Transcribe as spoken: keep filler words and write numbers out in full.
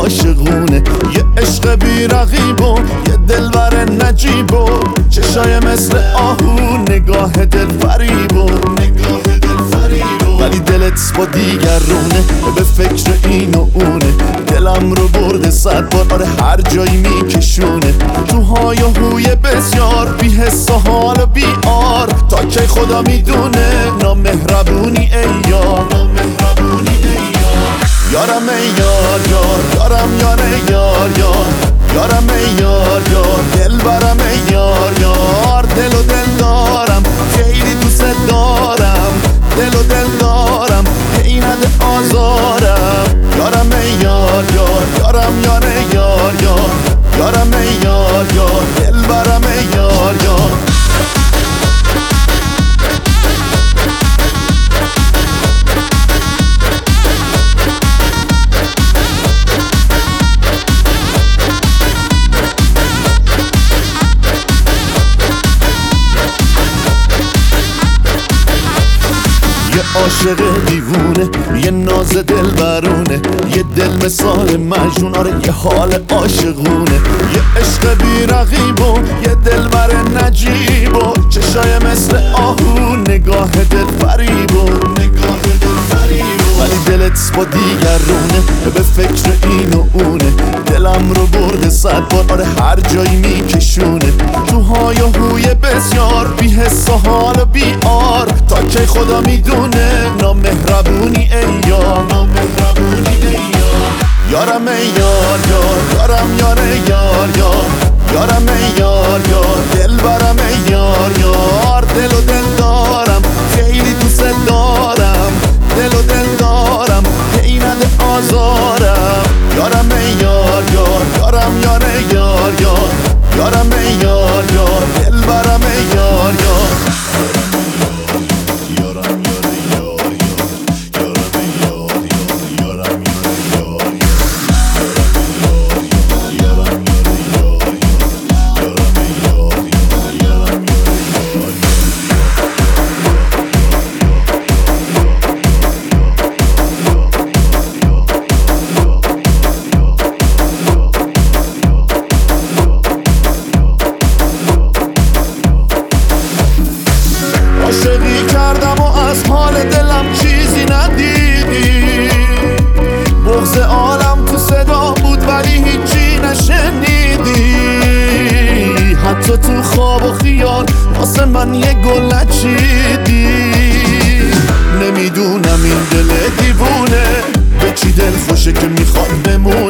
عاشقونه، یه عشق بی رقیب و یه دلبر نجیب و چشای مثل آهو، نگاه دل فریب و ولی دلت با دیگرونه، به فکر این و اونه. دلم رو برده صد بار، آره هر جایی میکشونه، تو های و هوی بسیار، بی حس و حال و بی آر. تا کی خدا میدونه، نامهربونی ای یار، یارم ای یار یار، یارم یار ای یار یار، یارم ای یار یار، دل برم ای یار یار. دل و دل دارم، خیلی دوست دارم، دل و دل دارم، هی نده آزارم. یارم ای یار یار، یارم یار ای یار یار، یارم ای یار یار، دل برم ای یار یار. یه عاشق دیوونه، یه ناز دل برونه، یه دل مثال مجنون، آره یه حال عاشقونه. یه عشق بی رقیب و یه دل بر نجیب و چشای مثل آهو، نگاه دل فریب و ولی دلت با دیگرونه، به فکر این و اونه. دلم رو برده صد بار، آره هر جایی میکشونه، تو های و هوی بسیار، بی حس و حال و بی آر. تا کی خدا میدونه، نامهربونی ای یار، یارم ای یار یار، یارم یار ای یار یار، یارم ای یار یار، دل برم ای یار یار. دل و دل دارم، خیلی دوست دارم، دل و دل دارم، هی نده آزارم. یارم ای یار یار، یارم یار ای یار یار، یارم ای یار یار، دل برم ای یار یار. عاشقی کردم و از حال دلم چیزی ندیدی، بغض عالم تو صدا بود ولی هیچی نشنیدی. حتی تو خواب و خیال واسه من یه گل نچیدی. نمیدونم این دل دیوونه به چی دل خوشه که میخواد بمونه.